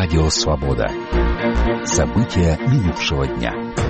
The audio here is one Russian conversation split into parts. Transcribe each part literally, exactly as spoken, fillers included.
Радио «Свобода». События минувшего дня.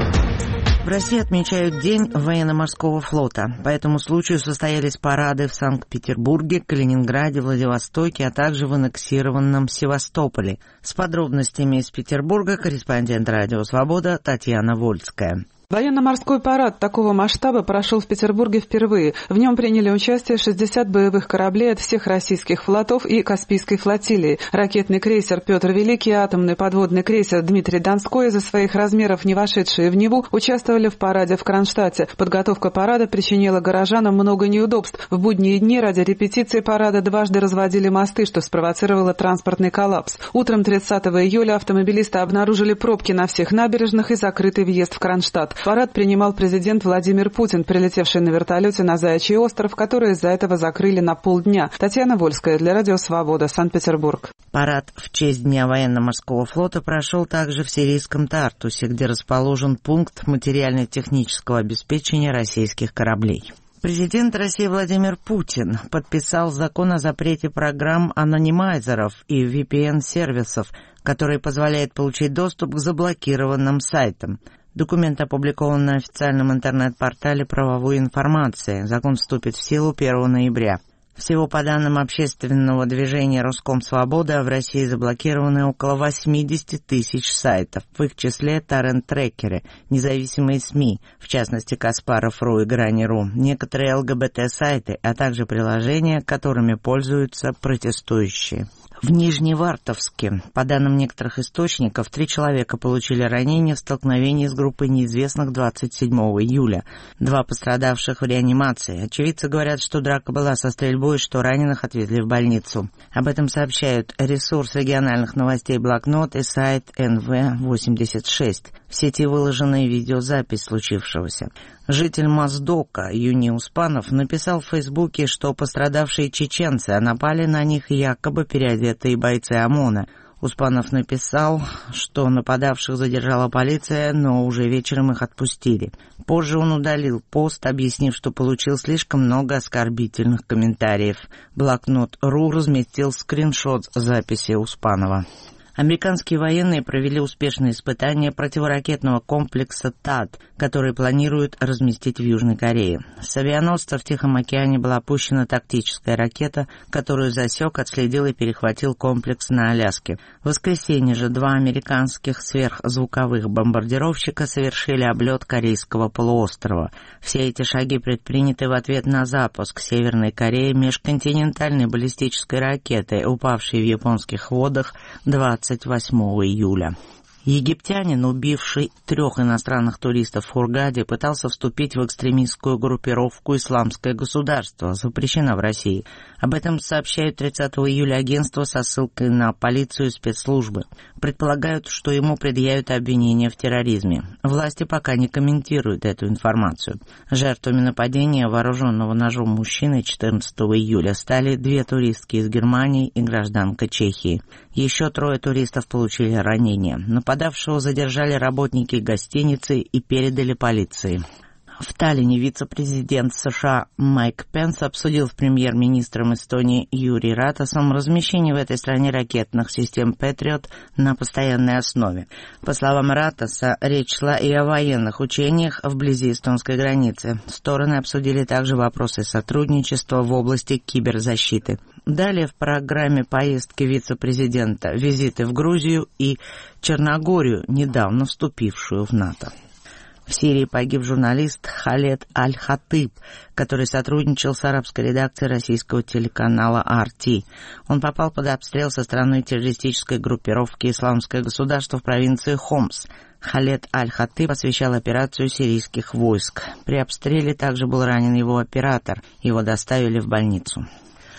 В России отмечают День военно-морского флота. По этому случаю состоялись парады в Санкт-Петербурге, Калининграде, Владивостоке, а также в аннексированном Севастополе. С подробностями из Петербурга корреспондент «Радио Свобода» Татьяна Вольская. Военно-морской парад такого масштаба прошел в Петербурге впервые. В нем приняли участие шестьдесят боевых кораблей от всех российских флотов и Каспийской флотилии. Ракетный крейсер «Петр Великий» и атомный подводный крейсер «Дмитрий Донской», из-за своих размеров не вошедшие в Неву, участвовали в параде в Кронштадте. Подготовка парада причинила горожанам много неудобств. В будние дни ради репетиции парада дважды разводили мосты, что спровоцировало транспортный коллапс. Утром тридцатого июля автомобилисты обнаружили пробки на всех набережных и закрытый въезд в Кронштадт. Парад принимал президент Владимир Путин, прилетевший на вертолете на Заячий остров, который из-за этого закрыли на полдня. Татьяна Вольская для Радио Свобода, Санкт-Петербург. Парад в честь Дня военно-морского флота прошел также в сирийском Тартусе, где расположен пункт материально-технического обеспечения российских кораблей. Президент России Владимир Путин подписал закон о запрете программ анонимайзеров и ви пи эн-сервисов, который позволяет получить доступ к заблокированным сайтам. Документ опубликован на официальном интернет-портале правовой информации. Закон вступит в силу первого ноября. Всего по данным общественного движения «Роскомсвобода» в России заблокированы около восемьдесят тысяч сайтов, в их числе торрент-трекеры, независимые СМИ, в частности Каспаров.ру и Грани.ру, некоторые эл гэ бэ тэ-сайты, а также приложения, которыми пользуются протестующие. В Нижневартовске, по данным некоторых источников, три человека получили ранения в столкновении с группой неизвестных двадцать седьмого июля. Два пострадавших в реанимации. Очевидцы говорят, что драка была со стрельбой, что раненых отвезли в больницу. Об этом сообщают ресурс региональных новостей «Блокнот» и сайт эн вэ восемьдесят шесть. В сети выложена видеозапись случившегося. Житель Моздока Юни Успанов написал в Фейсбуке, что пострадавшие чеченцы, а напали на них якобы переодетые бойцы ОМОНа. Успанов написал, что нападавших задержала полиция, но уже вечером их отпустили. Позже он удалил пост, объяснив, что получил слишком много оскорбительных комментариев. Блокнот.ру разместил скриншот записи Успанова. Американские военные провели успешные испытания противоракетного комплекса ТАД, который планируют разместить в Южной Корее. С авианосца в Тихом океане была пущена тактическая ракета, которую засек, отследил и перехватил комплекс на Аляске. В воскресенье же два американских сверхзвуковых бомбардировщика совершили облет Корейского полуострова. Все эти шаги предприняты в ответ на запуск Северной Кореи межконтинентальной баллистической ракеты, упавшей в японских водах двадцать восьмого июля. Египтянин, убивший трех иностранных туристов в Хургаде, пытался вступить в экстремистскую группировку «Исламское государство», запрещена в России. Об этом сообщают тридцатого июля агентство со ссылкой на полицию и спецслужбы. Предполагают, что ему предъявят обвинения в терроризме. Власти пока не комментируют эту информацию. Жертвами нападения вооруженного ножом мужчины четырнадцатого июля стали две туристки из Германии и гражданка Чехии. Еще трое туристов получили ранения. Нападавшего задержали работники гостиницы и передали полиции. В Таллине вице-президент США Майк Пенс обсудил с премьер-министром Эстонии Юри Ратасом размещение в этой стране ракетных систем «Патриот» на постоянной основе. По словам Ратаса, речь шла и о военных учениях вблизи эстонской границы. Стороны обсудили также вопросы сотрудничества в области киберзащиты. Далее в программе поездки вице-президента визиты в Грузию и Черногорию, недавно вступившую в НАТО. В Сирии погиб журналист Халед Аль-Хатыб, который сотрудничал с арабской редакцией российского телеканала ар ти. Он попал под обстрел со стороны террористической группировки «Исламское государство» в провинции Хомс. Халед Аль-Хатыб освещал операцию сирийских войск. При обстреле также был ранен его оператор. Его доставили в больницу.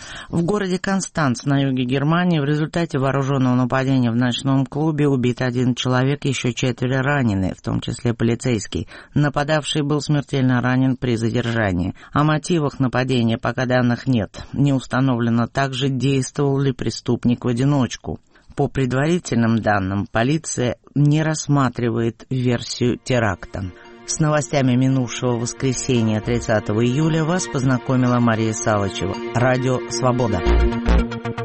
В городе Констанц на юге Германии в результате вооруженного нападения в ночном клубе убит один человек, еще четверо ранены, в том числе полицейский. Нападавший был смертельно ранен при задержании. О мотивах нападения пока данных нет. Не установлено также, действовал ли преступник в одиночку. По предварительным данным, полиция не рассматривает версию теракта. С новостями минувшего воскресенья тридцатого июля вас познакомила Мария Салычева. Радио «Свобода».